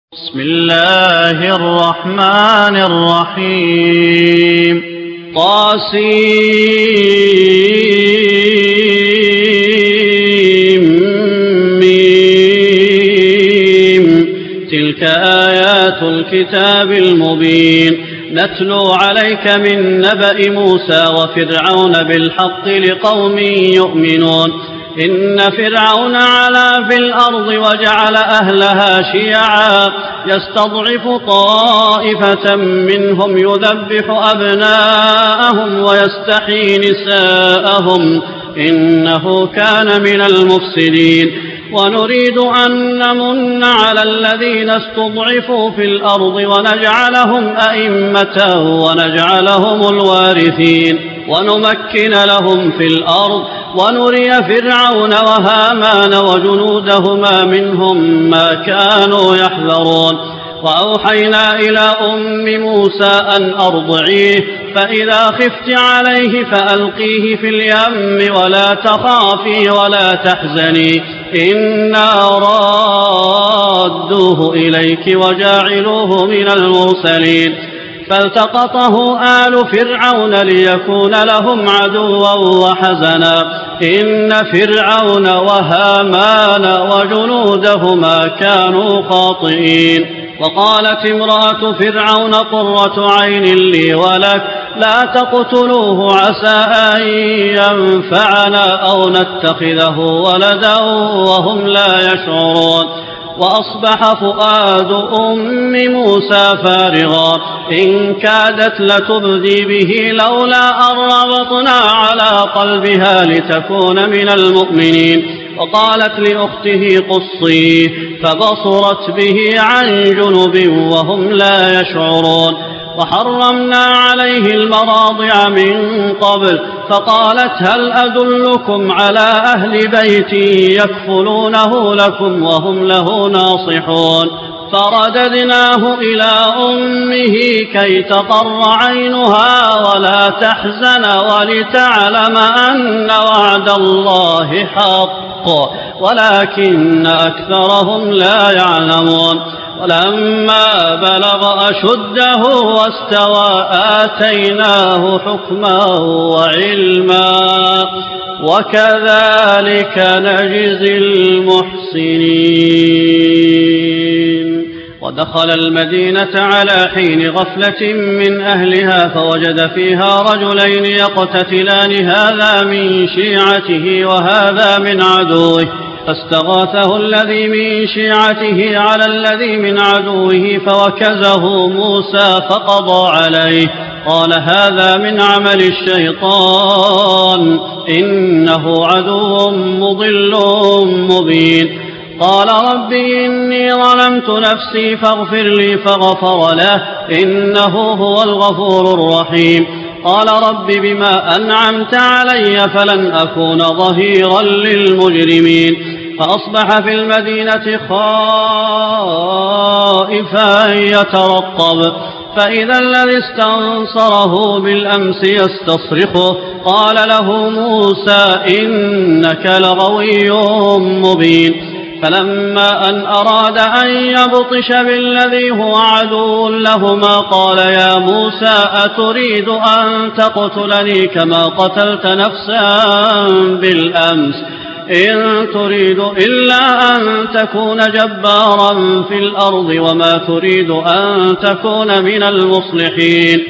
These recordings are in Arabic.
بسم الله الرحمن الرحيم طاسيم تلك آيات الكتاب المبين نتلو عليك من نبأ موسى وفرعون بالحق لقوم يؤمنون إن فرعون علا في الأرض وجعل أهلها شيعا يستضعف طائفة منهم يذبح أبناءهم ويستحيي نساءهم إنه كان من المفسدين ونريد أن نمن على الذين استضعفوا في الأرض ونجعلهم أئمة ونجعلهم الوارثين ونمكن لهم في الأرض ونري فرعون وهامان وجنودهما منهم ما كانوا يحذرون وأوحينا إلى أم موسى أن أرضعيه فإذا خفت عليه فألقيه في اليم ولا تخافي ولا تحزني إنا رادوه إليك وجاعلوه من المرسلين فالتقطه آل فرعون ليكون لهم عدوا وحزنا إن فرعون وهامان وجنودهما كانوا خاطئين وقالت امرأة فرعون قرة عين لي ولك لا تقتلوه عسى أن ينفعنا أو نتخذه ولدا وهم لا يشعرون وأصبح فؤاد أم موسى فارغا إن كادت لتبدي به لولا أن ربطنا على قلبها لتكون من المؤمنين وقالت لأخته قصيه فبصرت به عن جنب وهم لا يشعرون وحرمنا عليه المراضع من قبل فقالت هل أدلكم على أهل بيتي يكفلونه لكم وهم له ناصحون فرددناه إلى أمه كي تقر عينها ولا تحزن ولتعلم أن وعد الله حق ولكن أكثرهم لا يعلمون ولما بلغ أشده واستوى آتيناه حكما وعلما وكذلك نجزي المحسنين ودخل المدينة على حين غفلة من أهلها فوجد فيها رجلين يقتتلان هذا من شيعته وهذا من عدوه فاستغاثه الذي من شيعته على الذي من عدوه فوكزه موسى فقضى عليه قال هذا من عمل الشيطان إنه عدو مضل مبين قال رب إني ظلمت نفسي فاغفر لي فغفر له إنه هو الغفور الرحيم قال رب بما أنعمت علي فلن أكون ظهيرا للمجرمين فأصبح في المدينة خائفا يترقب فإذا الذي استنصره بالأمس يستصرخه قال له موسى إنك لغوي مبين فلما أن أراد أن يبطش بالذي هو عدو لهما قال يا موسى أتريد أن تقتلني كما قتلت نفسا بالأمس إن تريد إلا أن تكون جبارا في الأرض وما تريد أن تكون من المصلحين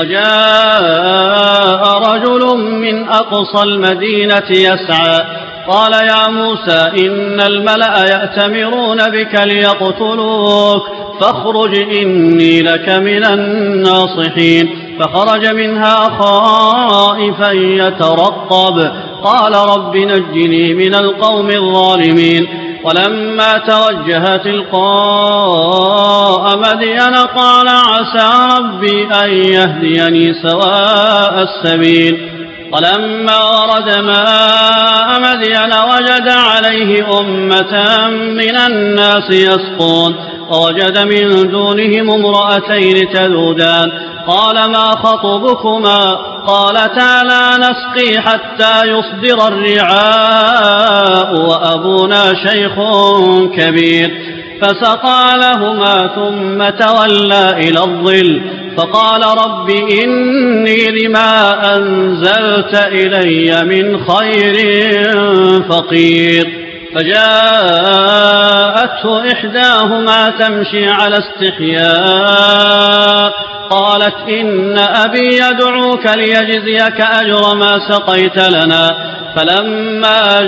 وجاء رجل من أقصى المدينة يسعى قال يا موسى إن الملأ يأتمرون بك ليقتلوك فاخرج إني لك من الناصحين فخرج منها خائفا يترقب قال رب نجني من القوم الظالمين ولما توجه تلقاء مدين قال عسى ربي أن يهديني سواء السبيل ولما ورد ماء مدين وجد عليه أمة من الناس يسقون ووجد من دونهم امرأتين تذودان قال ما خطبكما قالتا لا نسقي حتى يصدر الرعاء وأبونا شيخ كبير فسقى لهما ثم تولى إلى الظل فقال رب إني لما أنزلت إلي من خير فقير. فجاءته إحداهما تمشي على استحياء قالت إن أبي يدعوك ليجزيك أجر ما سقيت لنا. فلما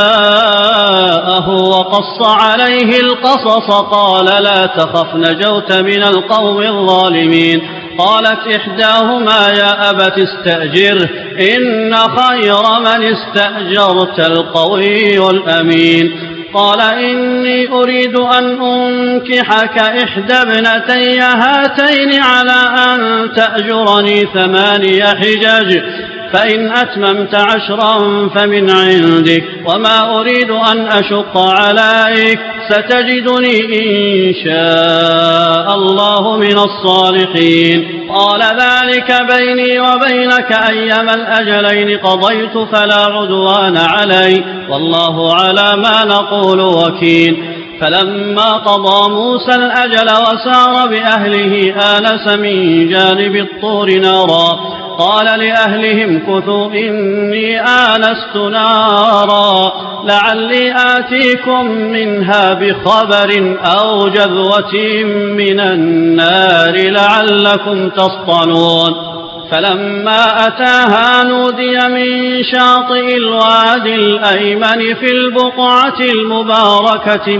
جاءه وقص عليه القصص قال لا تخف نجوت من القوم الظالمين. قالت إحداهما يا أبت استأجره إن خير من استأجرت القوي الأمين. قال إني أريد أن أنكحك إحدى ابنتي هاتين على أن تأجرني 8 حجج فإن أتممت 10 فمن عندك وما أريد أن أشق عليك ستجدني إن شاء الله من الصالحين. قال ذلك بيني وبينك أيما الأجلين قضيت فلا عدوان علي والله على ما نقول وكيل. فلما قضى موسى الأجل وسار بأهله آنس من جانب الطور نارا قال لأهلهم كثوا إني آنست نارا لعلي آتيكم منها بخبر أو جذوة من النار لعلكم تصطلون. فلما أتاها نودي من شاطئ الوادي الأيمن في البقعة المباركة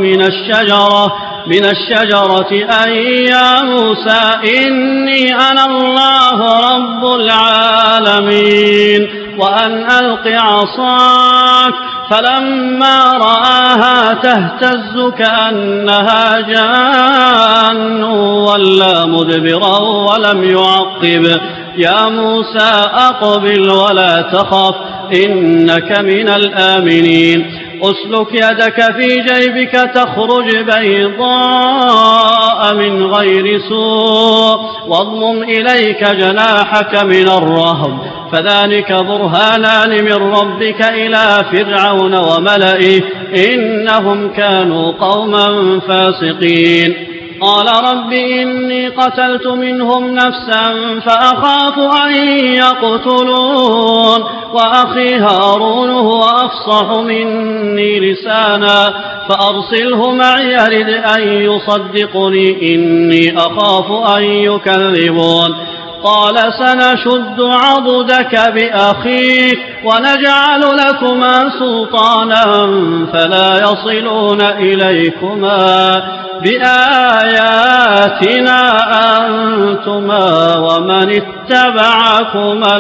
من الشجرة أن يا موسى إني أنا الله رب العالمين وأن ألق عصاك. فلما رآها تهتز كأنها جان ولا مدبرا ولم يعقب. يا موسى أقبل ولا تخف إنك من الآمنين. أسلك يدك في جيبك تخرج بيضاء من غير سوء واضمم إليك جناحك من الرهب فذلك برهانان من ربك إلى فرعون وملئه إنهم كانوا قوما فاسقين. قال رب إني قتلت منهم نفسا فأخاف أن يقتلون وأخي هارون هو أفصح مني لسانا فأرسله معي يرد أن يصدقني إني أخاف أن يكذبون. قال سنشد عضدك بأخيك ونجعل لكما سلطانا فلا يصلون إليكما بآياتنا أنتما ومن اتبعكما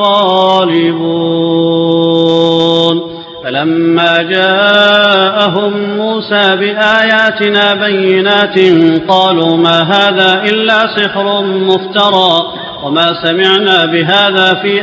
الغالبون. فلما جاءهم موسى بآياتنا بينات قالوا ما هذا إلا سحر مفترى وما سمعنا بهذا في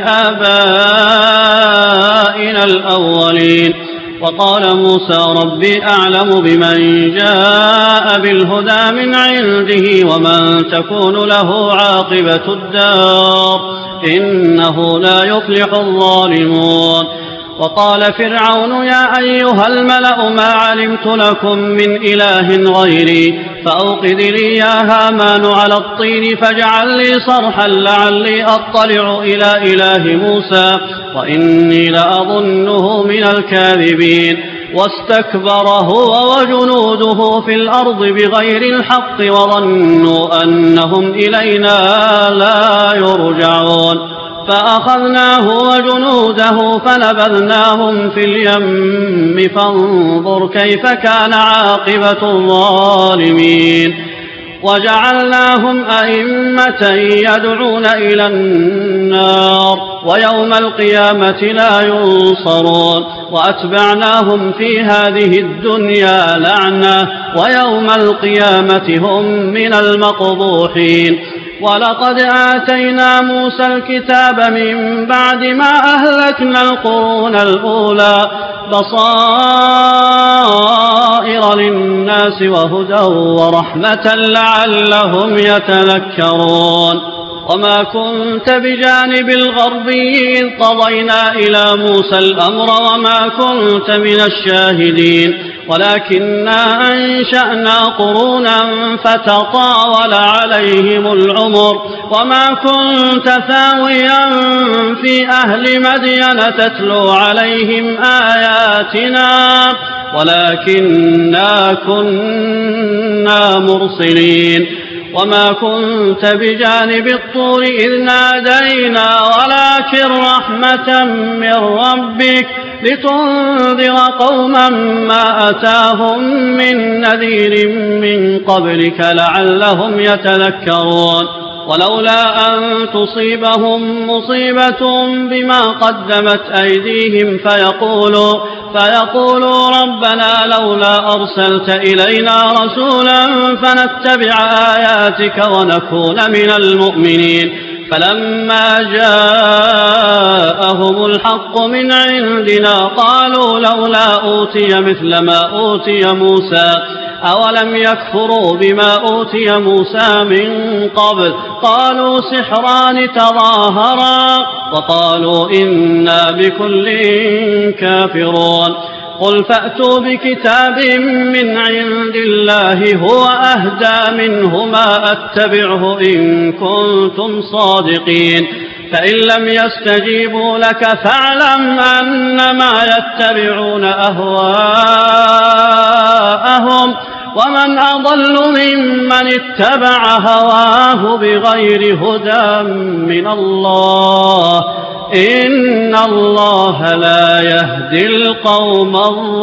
آبائنا الأولين. وقال موسى ربي أعلم بمن جاء بالهدى من عنده ومن تكون له عاقبة الدار إنه لا يفلح الظالمون. وقال فرعون يا أيها الملأ ما علمت لكم من إله غيري فأوقد لي يا هامان على الطين فاجعل لي صرحا لعلي أطلع إلى إله موسى وإني لأظنه من الكاذبين. واستكبر هو وجنوده في الأرض بغير الحق وظنوا أنهم إلينا لا يرجعون. فأخذناه وجنوده فنبذناهم في اليم فانظر كيف كان عاقبة الظالمين. وجعلناهم أئمة يدعون إلى النار ويوم القيامة لا ينصرون. وأتبعناهم في هذه الدنيا لعنة ويوم القيامة هم من المقبوحين. ولقد آتينا موسى الكتاب من بعد ما أهلكنا القرون الأولى بصائر للناس وهدى ورحمة لعلهم يتذكرون. وما كنت بجانب الغربي إذ قضينا إلى موسى الأمر وما كنت من الشاهدين ولكننا أنشأنا قرونا فتطاول عليهم العمر وما كنت ثاويا في أهل مدين تتلو عليهم آياتنا ولكننا كنا مرسلين وما كنت بجانب الطور إذ نادينا ولكن رحمة من ربك لتنذر قوما ما أتاهم من نذير من قبلك لعلهم يتذكرون ولولا أن تصيبهم مصيبة بما قدمت أيديهم فيقولوا ربنا لولا أرسلت إلينا رسولا فنتبع آياتك ونكون من المؤمنين فلما جاءهم الحق من عندنا قالوا لولا أوتي مثل ما أوتي موسى أولم يكفروا بما أوتي موسى من قبل قالوا سحران تظاهرا وقالوا إنا بكل كافرون قل فأتوا بكتاب من عند الله هو أهدى منهما أتبعه إن كنتم صادقين فإن لم يستجيبوا لك فاعلم أنما يتبعون أهواءهم ومن أضل ممن اتبع هواه بغير هدى من الله إن الله لا يهدي القوم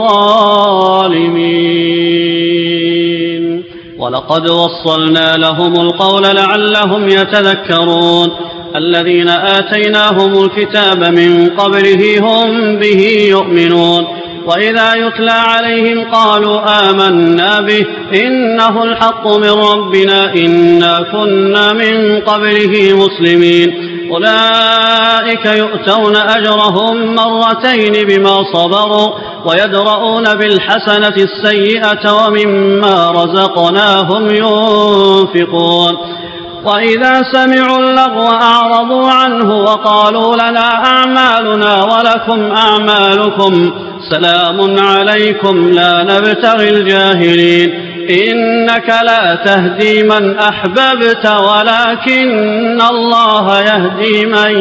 الظالمين ولقد وصلنا لهم القول لعلهم يتذكرون الذين آتيناهم الكتاب من قبله هم به يؤمنون وإذا يتلى عليهم قالوا آمنا به إنه الحق من ربنا إنا كنا من قبله مسلمين أولئك يؤتون أجرهم مرتين بما صبروا ويدرؤون بالحسنة السيئة ومما رزقناهم ينفقون وإذا سمعوا اللغو أعرضوا عنه وقالوا لنا أعمالنا ولكم أعمالكم سلام عليكم لا نبتغي الجاهلين إنك لا تهدي من أحببت ولكن الله يهدي من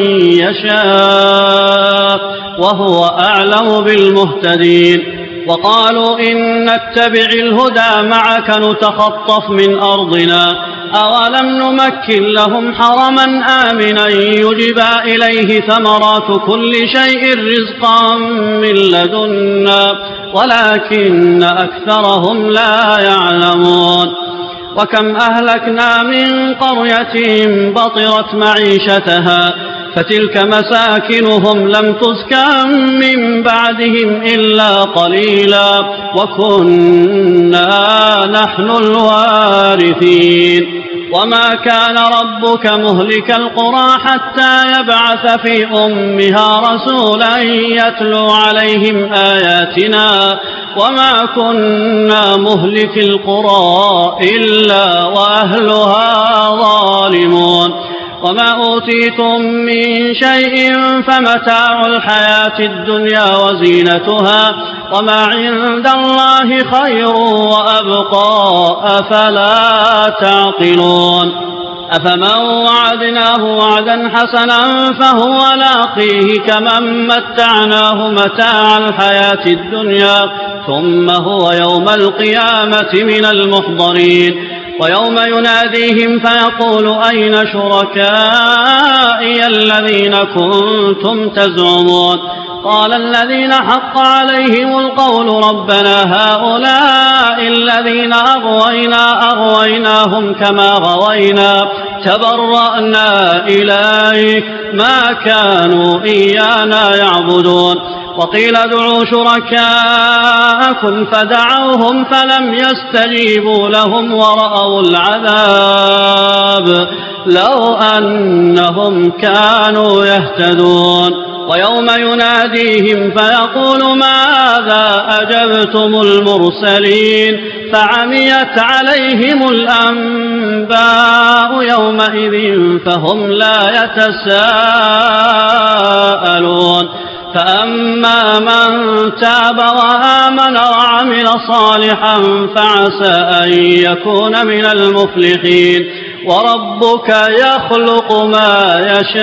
يشاء وهو أعلم بالمهتدين وقالوا إن نتبع الهدى معك نتخطف من أرضنا أولم نمكن لهم حرما آمنا يجبى إليه ثمرات كل شيء رزقا من لدنا ولكن أكثرهم لا يعلمون وكم أهلكنا من قرية بطرت معيشتها فتلك مساكنهم لم تسكن من بعدهم إلا قليلا وكنا نحن الوارثين وما كان ربك مهلك القرى حتى يبعث في أمها رسولا يتلو عليهم آياتنا وما كنا مهلك القرى إلا وأهلها ظالمون وما أوتيتم من شيء فمتاع الحياة الدنيا وزينتها وما عند الله خير وأبقى أفلا تعقلون أفمن وعدناه وعدا حسنا فهو لاقيه كمن متعناه متاع الحياة الدنيا ثم هو يوم القيامة من المحضرين ويوم يناديهم فيقول أين شركائي الذين كنتم تزعمون قال الذين حق عليهم القول ربنا هؤلاء الذين أغويناهم كما غوينا تبرأنا إليك ما كانوا إيانا يعبدون وقيل ادعوا شركاءكم فدعوهم فلم يستجيبوا لهم ورأوا العذاب لو أنهم كانوا يهتدون ويوم يناديهم فيقول ماذا أجبتم المرسلين فعميت عليهم الأنباء يومئذ فهم لا يتساءلون فأما من تاب وآمن وعمل صالحا فعسى أن يكون من المفلحين وربك يخلق ما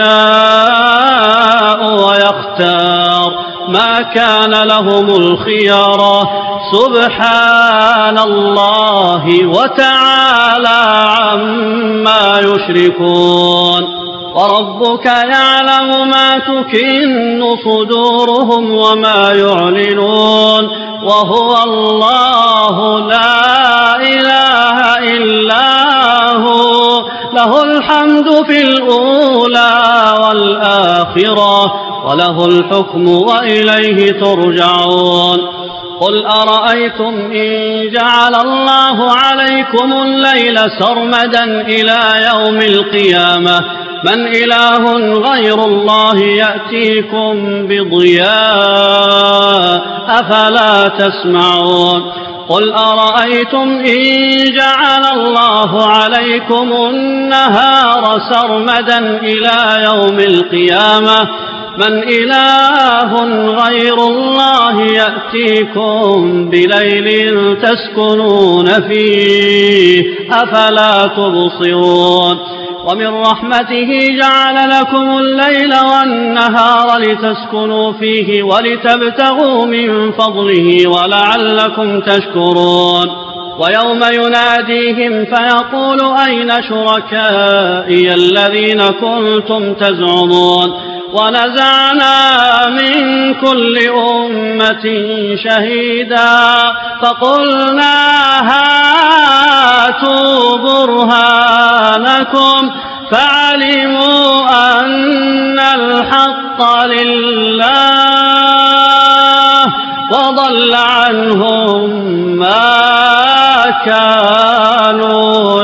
يشاء ويختار ما كان لهم الخيرة سبحان الله وتعالى عما يشركون وربك يعلم ما تكن صدورهم وما يعلنون وهو الله لا إله إلا هو له الحمد في الأولى والآخرة وله الحكم وإليه ترجعون قل أرأيتم إن جعل الله عليكم الليل سرمدا إلى يوم القيامة من إله غير الله يأتيكم بضياء أفلا تسمعون قل أرأيتم إن جعل الله عليكم النهار سرمدا إلى يوم القيامة من إله غير الله يأتيكم بليل تسكنون فيه أفلا تبصرون ومن رحمته جعل لكم الليل والنهار لتسكنوا فيه ولتبتغوا من فضله ولعلكم تشكرون ويوم يناديهم فيقول أين شركائي الذين كنتم تزعمون ونزعنا من كل أمة شهيدا فقلنا هاتوا برهانكم فعلموا أن الحق لله وضل عنهم ما كانوا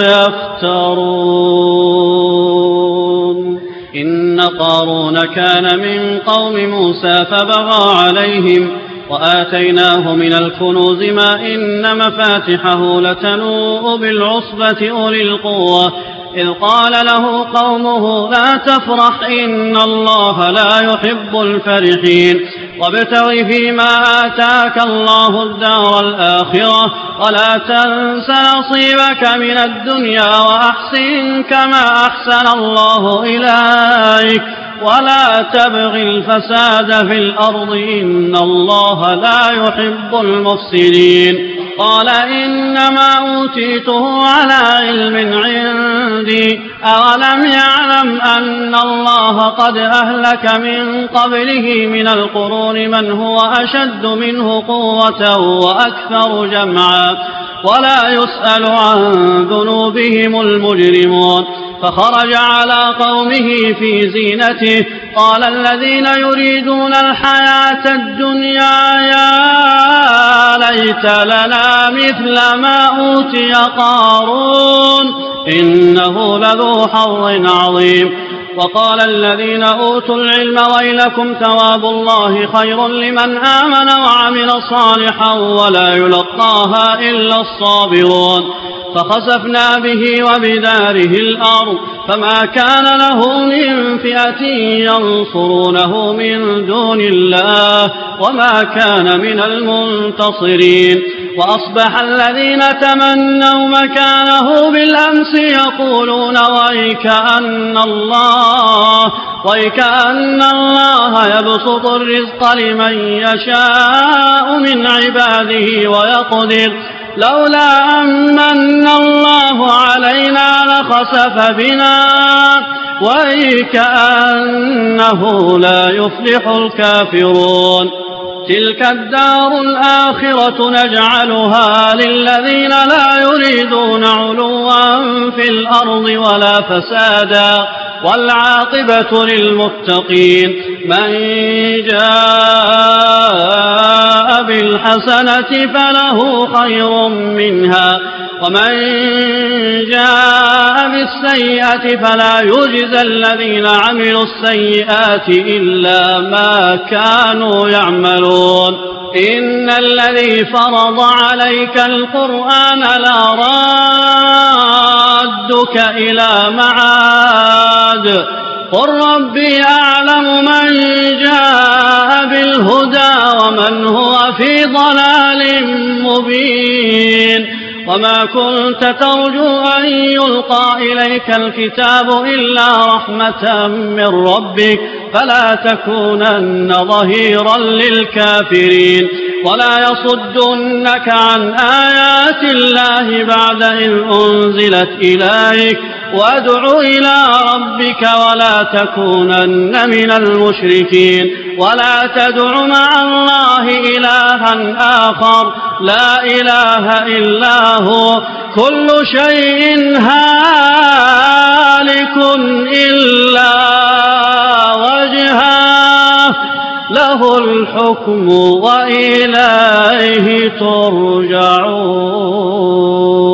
يفترون إن قارون كان من قوم موسى فبغى عليهم وآتيناه من الكنوز ما إن مفاتحه لتنوء بالعصبة أولي القوة إذ قال له قومه لا تفرح إن الله لا يحب الفرحين وابتغ فيما آتاك الله الدار الآخرة ولا تنس نصيبك من الدنيا وأحسن كما أحسن الله إليك ولا تبغ الفساد في الأرض إن الله لا يحب المفسدين قال إنما أوتيته على علم عندي أولم يعلم أن الله قد أهلك من قبله من القرون من هو أشد منه قوة وأكثر جمعا ولا يسأل عن ذنوبهم المجرمون فخرج على قومه في زينته قال الذين يريدون الحياة الدنيا يا ليت لنا مثل ما أوتي قارون إنه لذو حظ عظيم وقال الذين أوتوا العلم ويلكم ثواب الله خير لمن آمن وعمل صالحا ولا يلقاها إلا الصابرون فخسفنا به وبداره الأرض فما كان له من فئة ينصرونه من دون الله وما كان من المنتصرين وأصبح الذين تمنوا مكانه بالأمس يقولون ويكأن الله يبسط الرزق لمن يشاء من عباده ويقدر لولا أمن الله علينا لخسف بنا ويكأنه لا يفلح الكافرون تلك الدار الآخرة نجعلها للذين لا يريدون علوا في الأرض ولا فسادا والعاقبة للمتقين من جاء بالحسنة فله خير منها ومن جاء بالسيئة فلا يجزى الذين عملوا السيئات إلا ما كانوا يعملون إن الذي فرض عليك القرآن لرادك ردك إلى معاد قل ربي أعلم من جاء بالهدى ومن هو في ضلال مبين وما كنت ترجو أن يلقى إليك الكتاب إلا رحمة من ربك فلا تكونن ظهيرا للكافرين ولا يصدنك عن آيات الله بعد إذ أنزلت إليك وادع إلى ربك ولا تكونن من المشركين ولا تدع مع الله إلها آخر لا إله إلا هو كل شيء هالك إلا وجهه له الحكم وإليه ترجعون.